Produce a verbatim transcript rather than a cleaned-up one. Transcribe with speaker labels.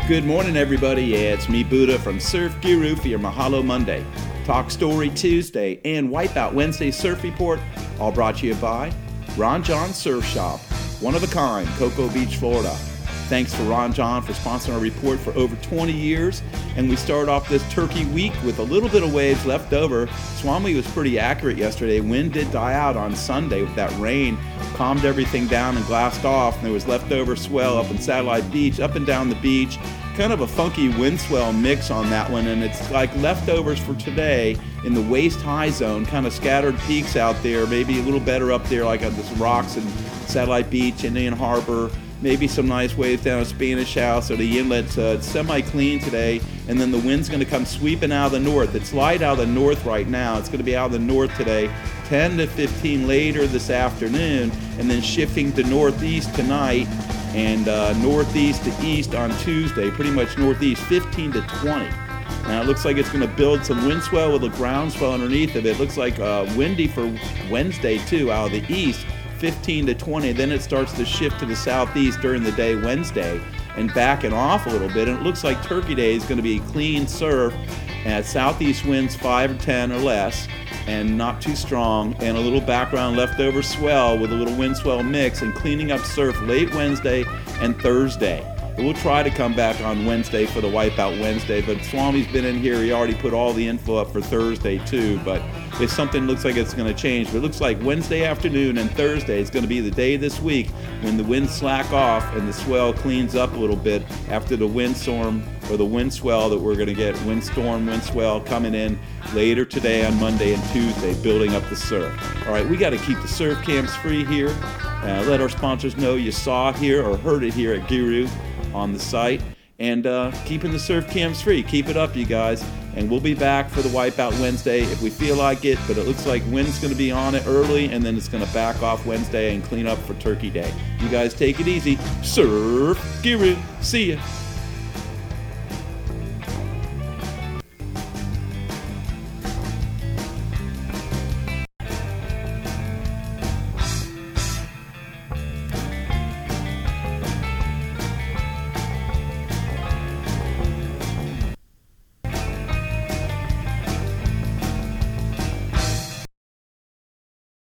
Speaker 1: Good morning, everybody. Yeah, it's me, Buddha, from Surf Guru for your Mahalo Monday, Talk Story Tuesday, and Wipeout Wednesday Surf Report, all brought to you by Ron John Surf Shop, one of a kind, Cocoa Beach, Florida. Thanks for Ron John for sponsoring our report for over twenty years. And we start off this turkey week with a little bit of waves left over. Swami was pretty accurate yesterday. Wind did die out on Sunday with that rain. Calmed everything down and glassed off. And there was leftover swell up in Satellite Beach, up and down the beach. Kind of a funky wind swell mix on that one. And it's like leftovers for today in the waist high zone. Kind of scattered peaks out there. Maybe a little better up there like on this rocks and Satellite Beach, Indian Harbor. Maybe some nice waves down at Spanish House or the inlets. Uh, it's semi-clean today, and then the wind's going to come sweeping out of the north. It's light out of the north right now. It's going to be out of the north today, ten to fifteen later this afternoon, and then shifting to northeast tonight, and uh, northeast to east on Tuesday, pretty much northeast, fifteen to twenty. Now it looks like it's going to build some wind swell with a ground swell underneath of it. It looks like uh, windy for Wednesday, too, out of the east. fifteen to twenty, then it starts to shift to the southeast during the day Wednesday and backing off a little bit. And it looks like Turkey Day is going to be clean surf at southeast winds five or ten or less and not too strong, and a little background leftover swell with a little wind swell mix, and cleaning up surf late Wednesday and Thursday. We'll try to come back on Wednesday for the Wipeout Wednesday, but Swami's been in here. He already put all the info up for Thursday too, but if something looks like it's going to change, but it looks like Wednesday afternoon and Thursday is going to be the day this week when the winds slack off and the swell cleans up a little bit after the windstorm or the wind swell that we're going to get, windstorm, wind swell coming in later today on Monday and Tuesday, building up the surf. All right, we got to keep the surf camps free here. Uh, let our sponsors know you saw it here or heard it here at Guru on the site, and uh, keeping the surf camps free. Keep it up, you guys, and we'll be back for the Wipeout Wednesday if we feel like it, but it looks like wind's going to be on it early, and then it's going to back off Wednesday and clean up for Turkey Day. You guys take it easy. Surf Guru. See ya.